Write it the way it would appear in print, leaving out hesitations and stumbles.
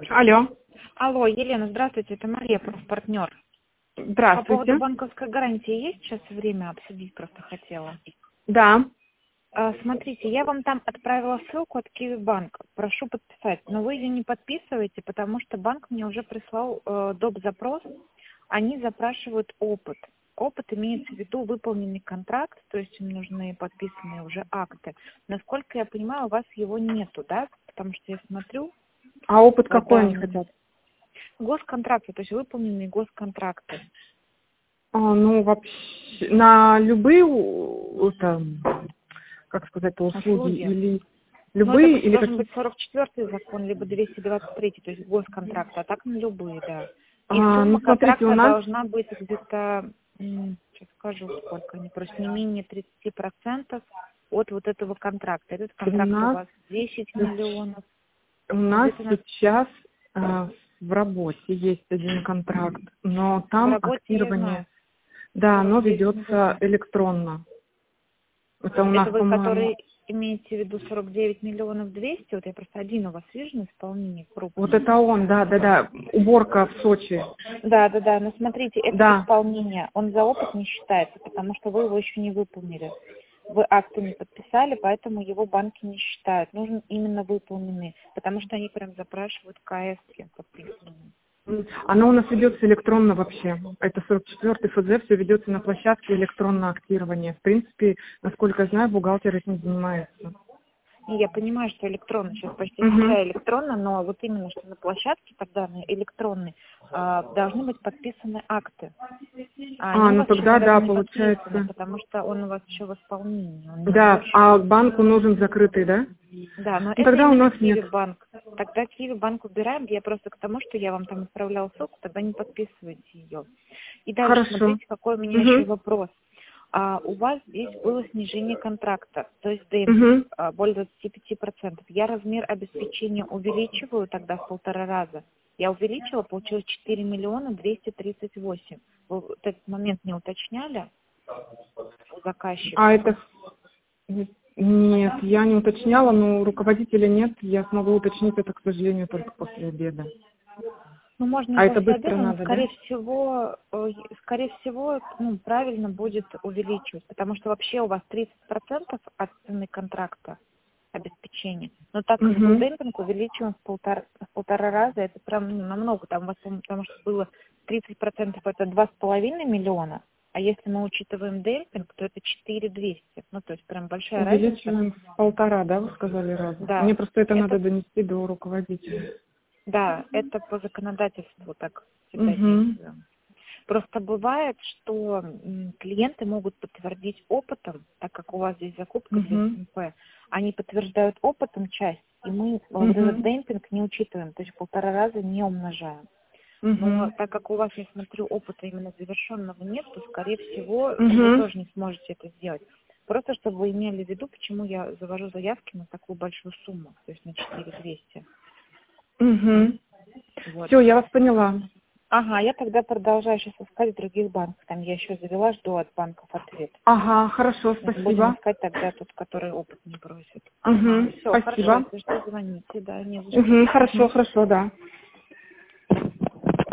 Алло. Алло, Елена, здравствуйте, это Мария, профпартнер. По Здравствуйте. поводу банковской гарантии есть сейчас время обсудить, просто хотела? Да. Смотрите, я вам там отправила ссылку от Киви-банка, прошу подписать, но вы ее не подписываете, потому что банк мне уже прислал доп. Запрос, они запрашивают опыт. Опыт имеется в виду выполненный контракт, то есть им нужны подписанные уже акты. Насколько я понимаю, у вас его нету, да? Потому что я смотрю... А опыт какой они хотят? Госконтракты, то есть выполненные госконтракты. Ну, вообще, на любые, как сказать, услуги или любые, Это или должен какие? быть 44-й закон, либо 223-й, то есть госконтракты, а так на любые, да. И Ну, сумма смотрите, у контракта нас... должна быть где-то, сейчас скажу, сколько они просят, не менее 30% от вот этого контракта. Этот контракт у вас 10 миллионов. У нас сейчас в работе есть один контракт, но В там работе, я актирование, знаю, да, оно 49 ведется миллионов. электронно. Это у нас, Это вы, по-моему... который имеете в виду 49 миллионов 200? Вот я просто один у вас вижу на исполнении крупный. Вот это он, да. Уборка в Сочи. Да. Но смотрите, это Да. исполнение. Он за опыт не считается, потому что вы его еще не выполнили. Вы акты не подписали, поэтому его банки не считают. Нужен именно выполненный, потому что они прям запрашивают КС-ки подписанные. Оно у нас ведется электронно вообще. Это 44-й ФЗ, все ведется на площадке электронное актирование. В принципе, насколько я знаю, бухгалтер этим занимается. И я понимаю, что электронно, сейчас почти всегда электронно, но вот именно что на площадке тогда, на электронной, должны быть подписаны акты. Они у вас тогда, еще, наверное, да, не получается. подписаны, потому что он у вас еще в исполнении. Он не Да, завершен. а банку нужен закрытый, да? Да, но Ну, это тогда у именно нас нет. Киви-банк. Тогда Киви-банк убираем. Я просто к тому, что я вам там отправляла ссылку, тогда не подписывайте ее. И дальше Хорошо. смотрите, какой у меня еще вопрос. У вас здесь было снижение контракта, то есть демпинг, более 25%. Я размер обеспечения увеличиваю тогда в 1,5 раза. Я увеличила, получилось 4 миллиона 238. Вы вот этот момент не уточняли у заказчика? Это... Нет, я не уточняла, но у руководителя нет. Я смогу уточнить это, к сожалению, только после обеда. Ну, можно и А это после быстро обеда, но, надо, скорее да? всего, правильно будет увеличивать, потому что вообще у вас 30% от цены контракта обеспечения. Но так как был демпинг, увеличиваем в полтора раза, это прям намного, там у вас, потому что было 30% это 2,5 миллиона, а если мы учитываем демпинг, то это 4,200. Ну, то есть прям большая разница. Увеличиваем в 1,5, да, вы сказали, раза? Да. Мне просто это надо донести до руководителя. Да, это по законодательству так всегда действует. Просто бывает, что клиенты могут подтвердить опытом, так как у вас здесь закупка для СМП, они подтверждают опытом часть, и мы вот этот демпинг не учитываем, то есть в 1,5 раза не умножаем. Но так как у вас, я смотрю, опыта именно завершенного нет, то, скорее всего, вы тоже не сможете это сделать. Просто чтобы вы имели в виду, почему я завожу заявки на такую большую сумму, то есть на 4200. Вот. Все, я вас поняла. Ага, я тогда продолжаю сейчас искать в других банках. Там я еще завела, жду от банков ответ. Ага, хорошо, Будем спасибо. искать тогда тот, который опыт не просит. Ага, все, Спасибо. хорошо, если что, звоните, да, не за что. Хорошо, да.